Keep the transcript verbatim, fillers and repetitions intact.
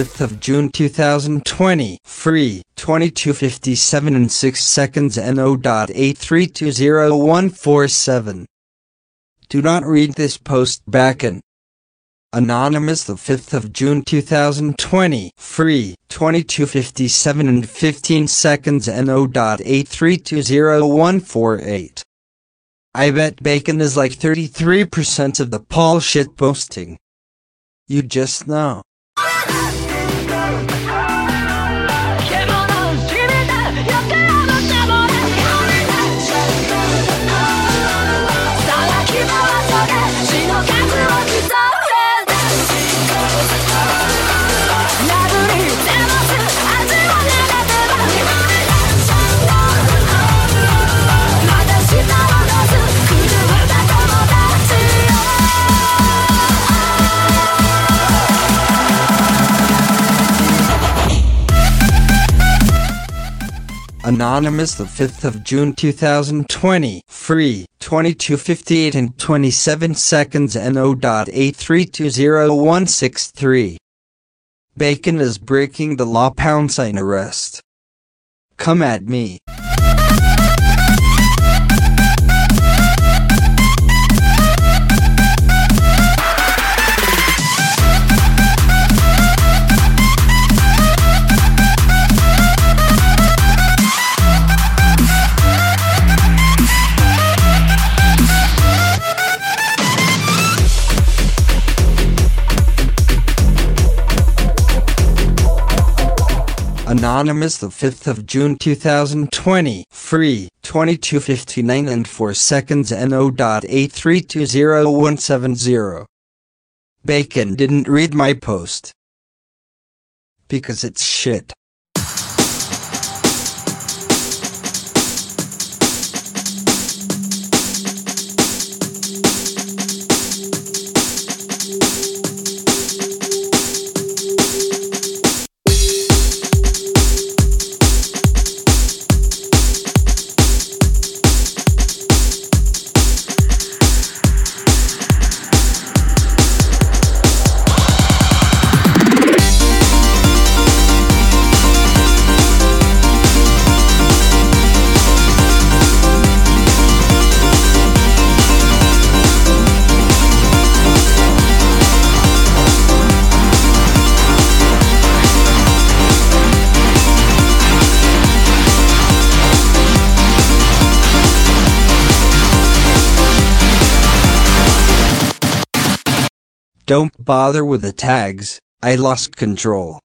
fifth of June two thousand twenty. Free, twenty-two fifty-seven and six seconds N O dot eight three two zero one four seven. Do not read this post backend. Anonymous, the fifth of June two thousand twenty. Free, twenty-two fifty-seven and fifteen seconds N O dot eight three two zero one four eight. I bet bacon is like thirty-three percent of the Paul shit posting. You just know. Anonymous, the fifth of June two thousand twenty. Free, twenty-two fifty-eight and twenty-seven seconds N O dot eight three two zero one six three. Bacon is breaking the law, pound sign arrest. Come at me. Anonymous, the fifth of June two thousand twenty. Free, twenty-two fifty-nine and four seconds N O dot eight three two zero one seven zero. Bacon didn't read my post. Because it's shit. Don't bother with the tags, I lost control.